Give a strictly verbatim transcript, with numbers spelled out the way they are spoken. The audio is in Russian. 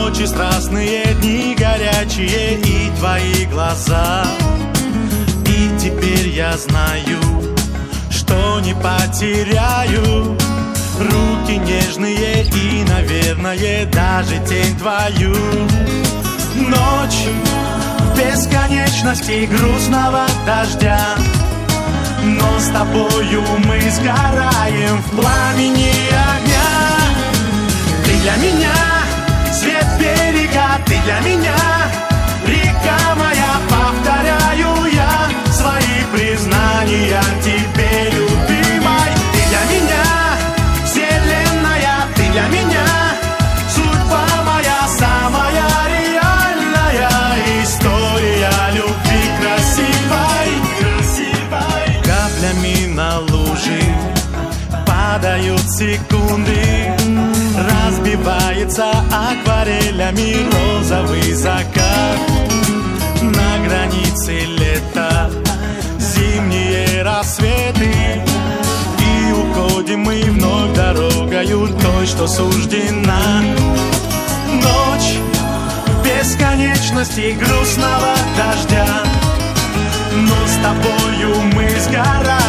Ночи страстные, дни горячие и твои глаза. И теперь я знаю, что не потеряю руки нежные и, наверное, даже тень твою. Ночь бесконечности грустного дождя, но с тобою мы сгораем в пламени огня. Ты для меня свет берега, ты для меня река моя. Повторяю я свои признания тебе, любимой. Ты для меня вселенная, ты для меня судьба моя, самая реальная история любви красивой. Каплями на лужи падают секунды, разбивается акварелями розовый закат. На границе лета зимние рассветы, и уходим мы вновь дорогою той, что суждена. Ночь бесконечности грустного дождя, но с тобою мы сгораем